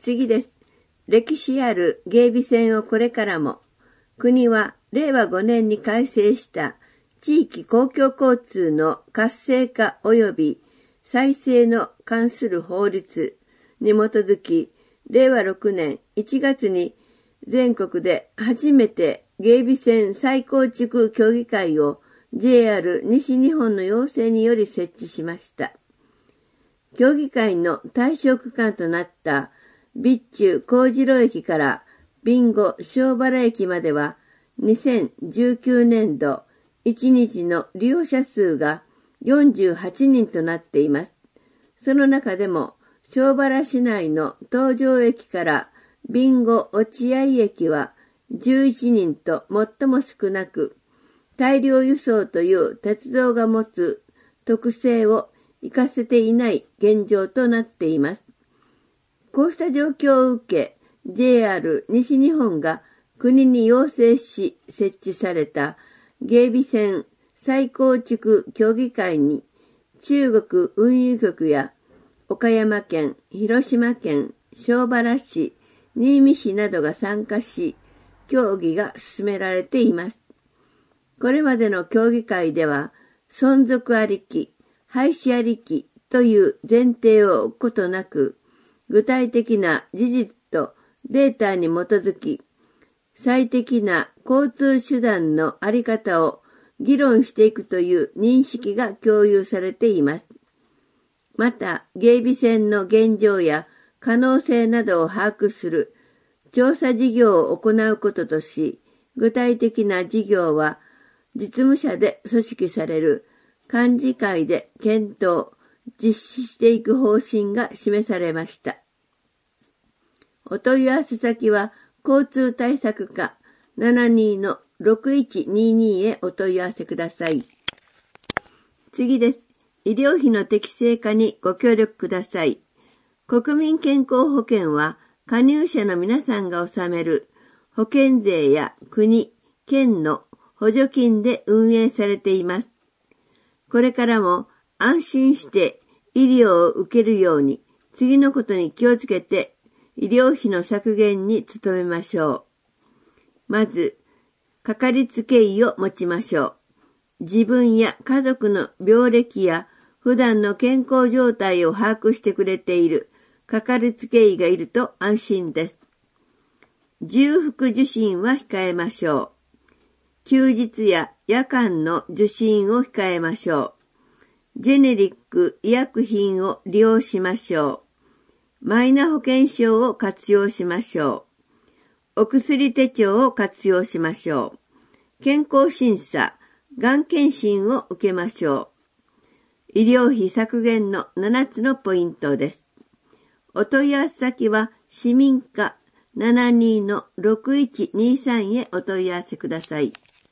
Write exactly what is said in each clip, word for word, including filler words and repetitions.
次です。歴史ある芸備線をこれからも、国はれいわごねんに改正した地域公共交通の活性化及び再生の関する法律に基づき、れいわろくねんいちがつに全国で初めて芸備線再構築協議会を ジェイアール 西日本の要請により設置しました。協議会の対象区間となった備中幸次郎駅から備後庄原駅まではにせんじゅうきゅうねんどいちにちの利用者数がよんじゅうはちにんとなっています。その中でも庄原市内の東条駅から備後落合駅はじゅういちにんと最も少なく、大量輸送という鉄道が持つ特性を活かせていない現状となっています。こうした状況を受け、ジェイアール 西日本が国に要請し設置された芸備線再構築協議会に中国運輸局や岡山県、広島県、庄原市、新見市などが参加し、協議が進められています。これまでの協議会では、存続ありき、廃止ありきという前提を置くことなく、具体的な事実とデータに基づき、最適な交通手段のあり方を議論していくという認識が共有されています。また、芸備線の現状や可能性などを把握する調査事業を行うこととし、具体的な事業は実務者で組織される幹事会で検討、実施していく方針が示されました。お問い合わせ先は交通対策課 ななにのろくいちにに へお問い合わせください。次です。医療費の適正化にご協力ください。国民健康保険は加入者の皆さんが納める保険税や国、県の補助金で運営されています。これからも安心して医療を受けるように次のことに気をつけて医療費の削減に努めましょう。まず、かかりつけ医を持ちましょう。自分や家族の病歴や普段の健康状態を把握してくれているかかりつけ医がいると安心です。重複受診は控えましょう。休日や夜間の受診を控えましょう。ジェネリック医薬品を利用しましょう。マイナ保険証を活用しましょう。お薬手帳を活用しましょう。健康審査、がん検診を受けましょう。医療費削減のななつのポイントです。お問い合わせ先は市民課 ななにのろくいちにさん へお問い合わせください。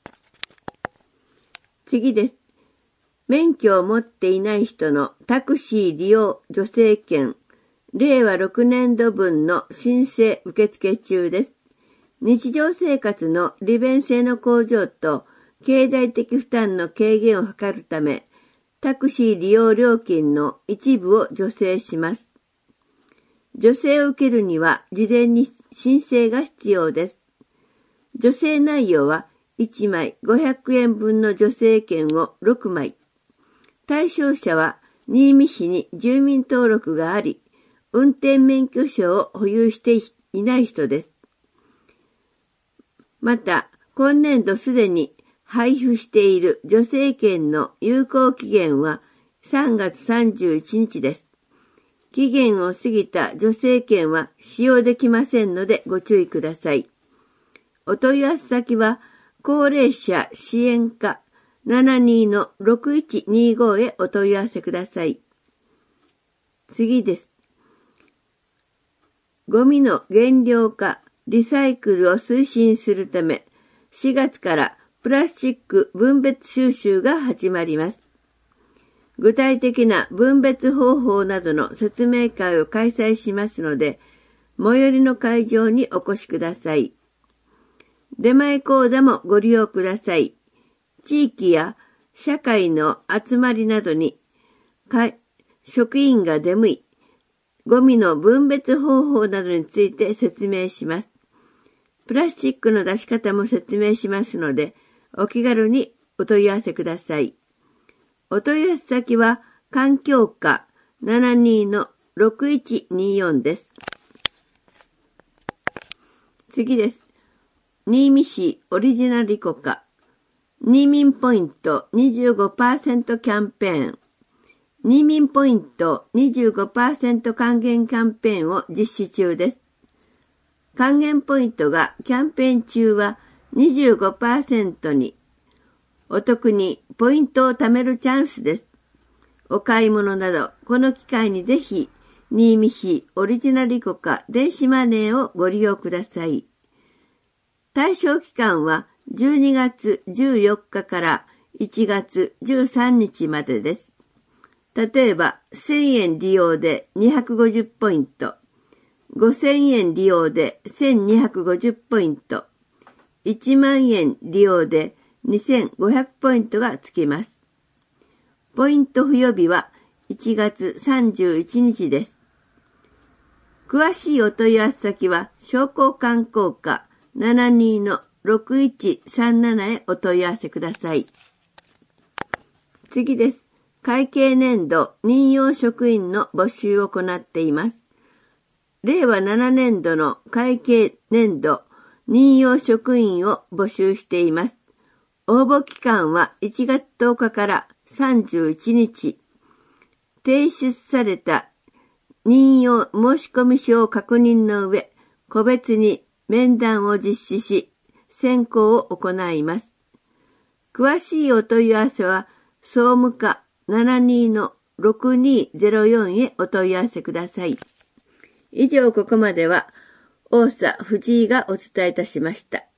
次です。免許を持っていない人のタクシー利用助成券れいわろくねんどぶんの申請受付中です。日常生活の利便性の向上と経済的負担の軽減を図るため、タクシー利用料金の一部を助成します。助成を受けるには事前に申請が必要です。助成内容はいちまいごひゃくえんぶんの助成券をろくまい。対象者は新見市に住民登録があり、運転免許証を保有していない人です。また、今年度すでに配布している助成券の有効期限はさんがつさんじゅういちにちです。期限を過ぎた助成券は使用できませんのでご注意ください。お問い合わせ先は高齢者支援課 ななにのろくいちにご へお問い合わせください。次です。ゴミの減量化、リサイクルを推進するため、しがつからプラスチック分別収集が始まります。具体的な分別方法などの説明会を開催しますので、最寄りの会場にお越しください。出前講座もご利用ください。地域や社会の集まりなどに、職員が出向い、 ゴミの分別方法などについて説明します。プラスチックの出し方も説明しますので、お気軽にお問い合わせください。お問い合わせ先は、環境課 ななにのろくいちによん です。次です。新見市オリジナルリコカ、新民ポイント にじゅうごパーセント キャンペーン、新民ポイント にじゅうごパーセント 還元キャンペーンを実施中です。還元ポイントがキャンペーン中は にじゅうごパーセント に、お得にポイントを貯めるチャンスです。お買い物など、この機会にぜひ、新見市オリジナルリコカ電子マネーをご利用ください。対象期間はじゅうにがつじゅうよっかからいちがつじゅうさんにちまでです。例えば、せんえん利用でにひゃくごじゅうポイント、ごせんえん利用でせんにひゃくごじゅうポイント、いちまんえん利用でにせんごひゃくポイントがつきます。ポイント付与日はいちがつさんじゅういちにちです。詳しいお問い合わせ先は商工観光課 ななにのろくいちさんなな へお問い合わせください。次です。会計年度任用職員の募集を行っています。れいわななねんどの会計年度任用職員を募集しています。応募期間はいちがつとおかからさんじゅういちにち。提出された任用申込書を確認の上、個別に面談を実施し、選考を行います。詳しいお問い合わせは、総務課 ななにのろくにゼロよん へお問い合わせください。以上ここまでは、大佐藤井がお伝えいたしました。